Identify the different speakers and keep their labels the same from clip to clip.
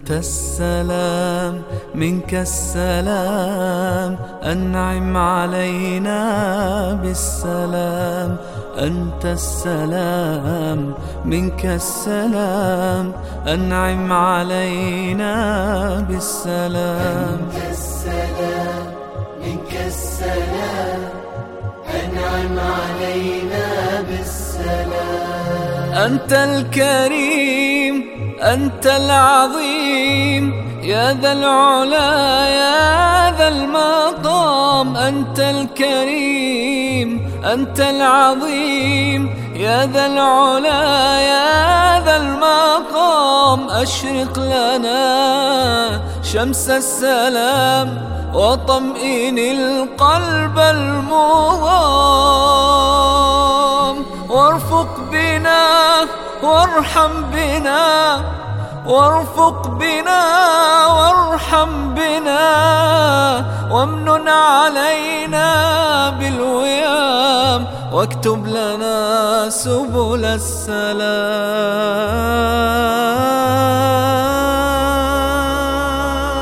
Speaker 1: أنت السلام منك السلام، أنعم علينا بالسلام. أنت السلام منك السلام، أنعم علينا بالسلام.
Speaker 2: أنت السلام منك السلام، أنعم علينا بالسلام.
Speaker 1: أنت الكريم أنت العظيم، يا ذا العلا يا ذا المقام. أنت الكريم أنت العظيم، يا ذا العلا يا ذا المقام. أشرق لنا شمس السلام، وطمئن القلب المضام. وارفق بنا وارحم بنا، وارفق بنا وارحم بنا، وامنن علينا بالوئام، واكتب لنا سبل السلام.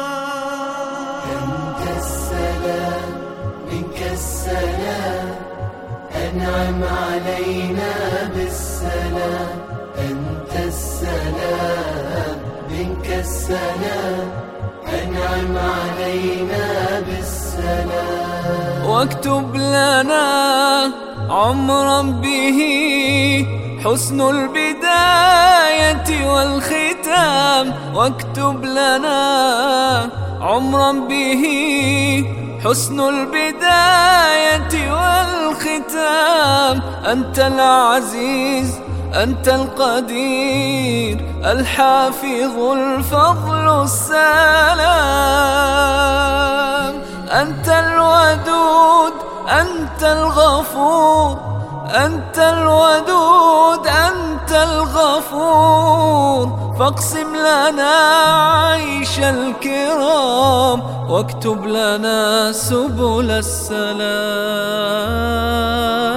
Speaker 2: أنت السلام منك السلام، أنعم علينا بالسلام. أنت السلام منك السلام، أنعم علينا بالسلام.
Speaker 1: واكتب لنا عمرا به حسن البداية والختام. واكتب لنا عمرا به حسن البداية والختام. أنت العزيز أنت القدير، الحافظ الفضل السلام. أنت الودود أنت الغفور، أنت الودود أنت الغفور. فاقسم لنا عيش الكرام، واكتب لنا سبل السلام.